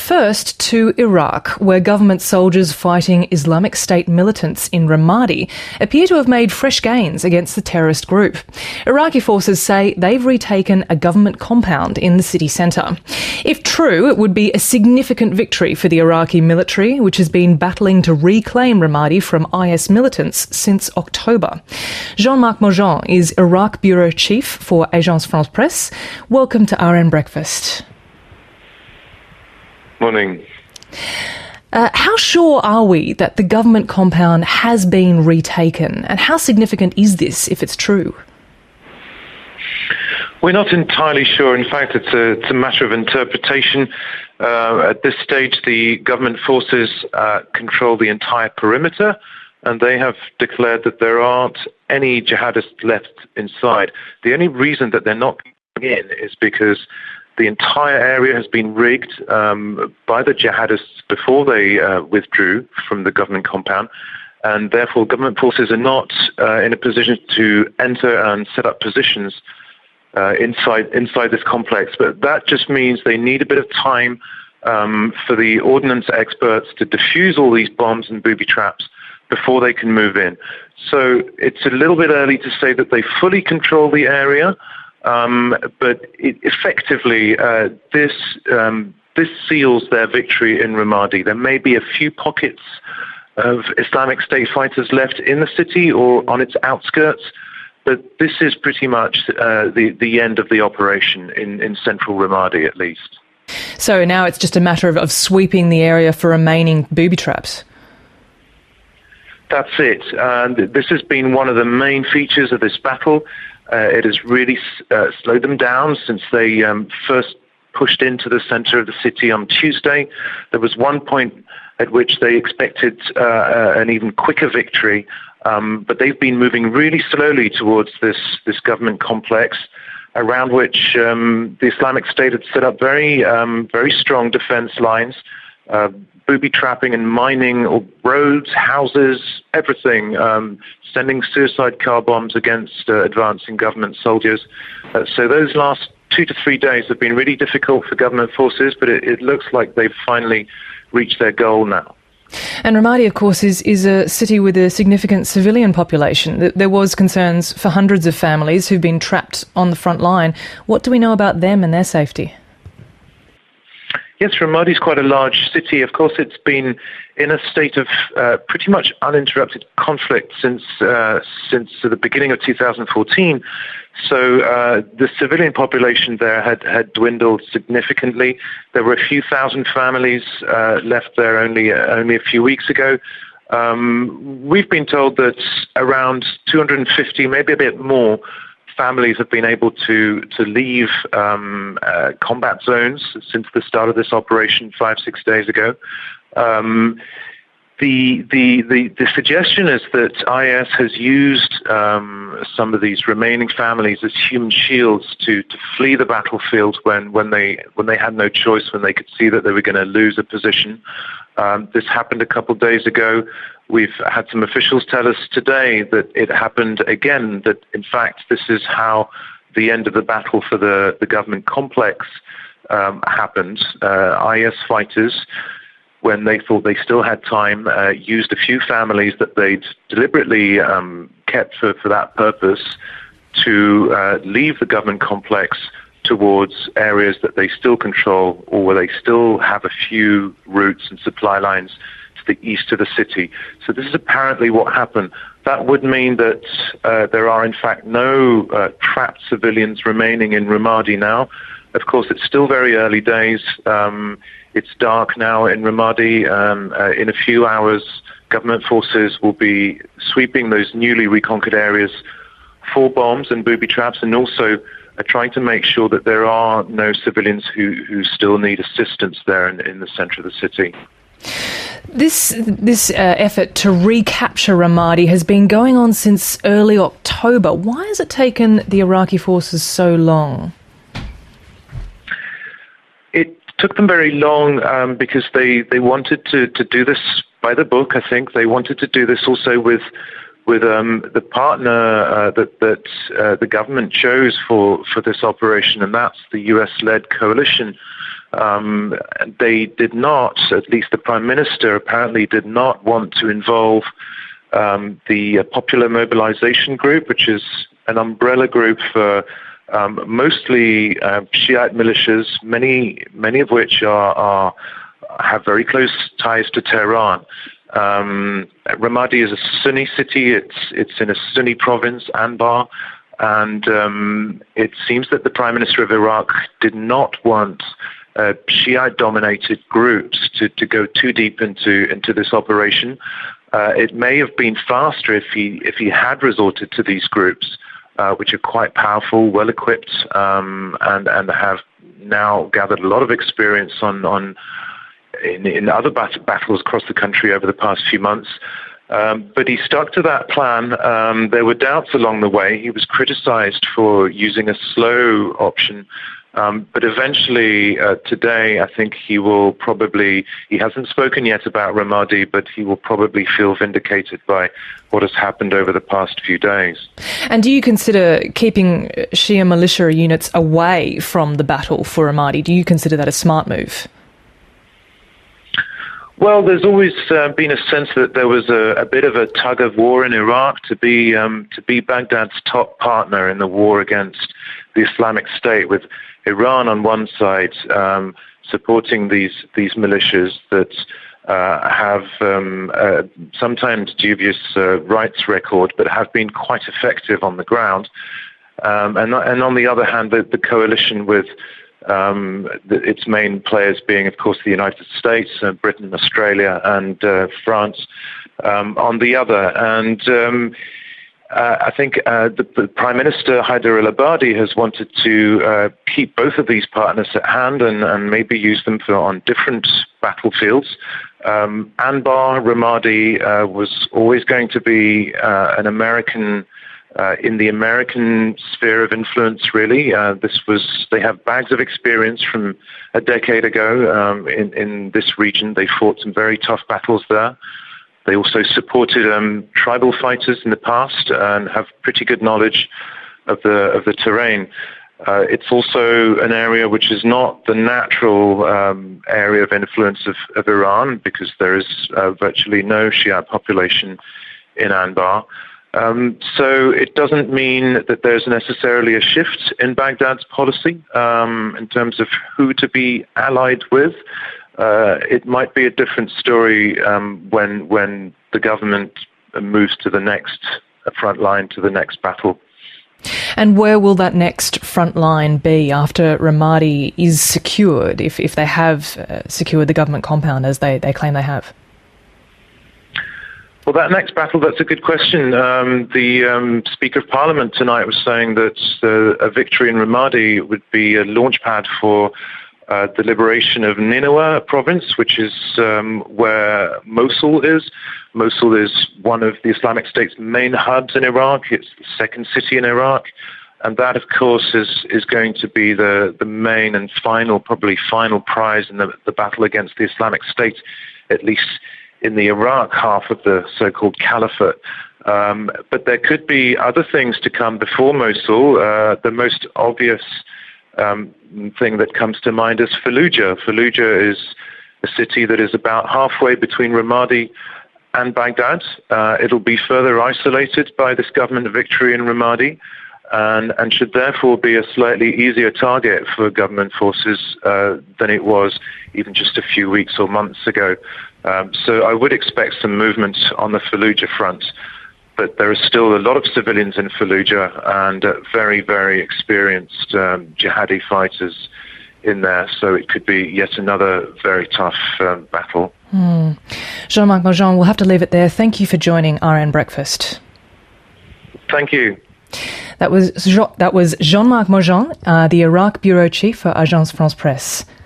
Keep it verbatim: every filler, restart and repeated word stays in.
First to Iraq, where government soldiers fighting Islamic State militants in Ramadi appear to have made fresh gains against the terrorist group. Iraqi forces say they've retaken a government compound in the city centre. If true, it would be a significant victory for the Iraqi military, which has been battling to reclaim Ramadi from I S militants since October. Jean-Marc Mojan is Iraq Bureau Chief for Agence France-Presse. Welcome to R N Breakfast. Morning. Uh, how sure are we that the government compound has been retaken, and how significant is this if it's true? We're not entirely sure. In fact, it's a, it's a matter of interpretation. Uh, at this stage, the government forces uh, control the entire perimeter, and they have declared that there aren't any jihadists left inside. The only reason that they're not coming in is because the entire area has been rigged um, by the jihadists before they uh, withdrew from the government compound, and therefore government forces are not uh, in a position to enter and set up positions uh, inside inside this complex. But that just means they need a bit of time um, for the ordnance experts to defuse all these bombs and booby traps before they can move in. So it's a little bit early to say that they fully control the area. Um, but it, effectively, uh, this um, this seals their victory in Ramadi. There may be a few pockets of Islamic State fighters left in the city or on its outskirts, but this is pretty much uh, the the end of the operation in, in central Ramadi, at least. So now it's just a matter of, of sweeping the area for remaining booby traps. That's it. And this has been one of the main features of this battle. Uh, it has really uh, slowed them down since they um, first pushed into the center of the city on Tuesday. There was one point at which they expected uh, uh, an even quicker victory, um, but they've been moving really slowly towards this, this government complex, around which um, the Islamic State had set up very, um, very strong defense lines, uh, booby trapping and mining roads, houses, everything, um, sending suicide car bombs against uh, advancing government soldiers. Uh, so those last two to three days have been really difficult for government forces, but it, it looks like they've finally reached their goal now. And Ramadi, of course, is, is a city with a significant civilian population. There was concerns for hundreds of families who've been trapped on the front line. What do we know about them and their safety? Yes, Ramadi is quite a large city. Of course, it's been in a state of uh, pretty much uninterrupted conflict since uh, since the beginning of two thousand fourteen. So uh, the civilian population there had, had dwindled significantly. There were a few thousand families uh, left there only uh, only a few weeks ago. Um, we've been told that around two hundred fifty, maybe a bit more, families have been able to to leave um, uh, combat zones since the start of this operation five, six days ago. Um, the, the the the suggestion is that I S has used um, some of these remaining families as human shields to, to flee the battlefield when, when they when they had no choice, when they could see that they were going to lose a position. Um, this happened a couple of days ago. We've had some officials tell us today that it happened again, that in fact this is how the end of the battle for the, the government complex um, happened. Uh, I S fighters, when they thought they still had time, uh, used a few families that they'd deliberately um, kept for, for that purpose to uh, leave the government complex towards areas that they still control or where they still have a few routes and supply lines to the east of the city. So this is apparently what happened. That would mean that uh, there are in fact no uh, trapped civilians remaining in Ramadi now. Of course, it's still very early days. Um, it's dark now in Ramadi. Um, uh, in a few hours, government forces will be sweeping those newly reconquered areas for bombs and booby traps, and also uh, trying to make sure that there are no civilians who, who still need assistance there in, in the center of the city. This this uh, effort to recapture Ramadi has been going on since early October. Why has it taken the Iraqi forces so long? It took them very long um, because they, they wanted to, to do this by the book, I think. They wanted to do this also with with um, the partner uh, that, that uh, the government chose for, for this operation, and that's the U S-led coalition. Um, they did not, at least the Prime Minister apparently did not want to involve um, the uh, Popular Mobilization Group, which is an umbrella group for um, mostly uh, Shiite militias, many many of which are, are have very close ties to Tehran. Um, Ramadi is a Sunni city. It's it's in a Sunni province, Anbar, and um, it seems that the Prime Minister of Iraq did not want uh, Shiite-dominated groups to, to go too deep into into this operation. Uh, it may have been faster if he if he had resorted to these groups, uh, which are quite powerful, well equipped, um, and and have now gathered a lot of experience on on. In, in other bat- battles across the country over the past few months. Um, but he stuck to that plan. Um, there were doubts along the way. He was criticized for using a slow option. Um, but eventually, uh, today, I think he will probably, he hasn't spoken yet about Ramadi, but he will probably feel vindicated by what has happened over the past few days. And do you consider keeping Shia militia units away from the battle for Ramadi? Do you consider that a smart move? Well, there's always uh, been a sense that there was a, a bit of a tug of war in Iraq to be um, to be Baghdad's top partner in the war against the Islamic State, with Iran on one side um, supporting these these militias that uh, have um, uh, sometimes dubious uh, rights record, but have been quite effective on the ground, um, and and on the other hand, the, the coalition with Um, the, its main players being, of course, the United States, uh, Britain, Australia, and uh, France um, on the other. And um, uh, I think uh, the, the Prime Minister, Haider al-Abadi, has wanted to uh, keep both of these partners at hand and, and maybe use them for on different battlefields. Um, Anbar, Ramadi uh, was always going to be uh, an American Uh, in the American sphere of influence, really. Uh, this was, they have bags of experience from a decade ago um, in, in this region. They fought some very tough battles there. They also supported um, tribal fighters in the past and have pretty good knowledge of the of the terrain. Uh, it's also an area which is not the natural um, area of influence of, of Iran, because there is uh, virtually no Shia population in Anbar. Um, so it doesn't mean that there's necessarily a shift in Baghdad's policy um, in terms of who to be allied with. Uh, it might be a different story um, when when the government moves to the next front line, to the next battle. And where will that next front line be after Ramadi is secured, if, if they have uh, secured the government compound as they, they claim they have? Well, that next battle, that's a good question. Um, the um, Speaker of Parliament tonight was saying that uh, a victory in Ramadi would be a launchpad for uh, the liberation of Nineveh province, which is um, where Mosul is. Mosul is one of the Islamic State's main hubs in Iraq. It's the second city in Iraq. And that, of course, is, is going to be the, the main and final, probably final prize in the, the battle against the Islamic State, at least in the Iraq half of the so-called caliphate. Um, but there could be other things to come before Mosul. Uh, the most obvious um, thing that comes to mind is Fallujah. Fallujah is a city that is about halfway between Ramadi and Baghdad. Uh, it'll be further isolated by this government victory in Ramadi, and, and should therefore be a slightly easier target for government forces uh, than it was even just a few weeks or months ago. Um, so I would expect some movement on the Fallujah front, but there are still a lot of civilians in Fallujah and uh, very, very experienced um, jihadi fighters in there, so it could be yet another very tough um, battle. Mm. Jean-Marc Mojon, we'll have to leave it there. Thank you for joining R N Breakfast. Thank you. That was, that was Jean-Marc Mojon, uh, the Iraq Bureau Chief for Agence France Presse.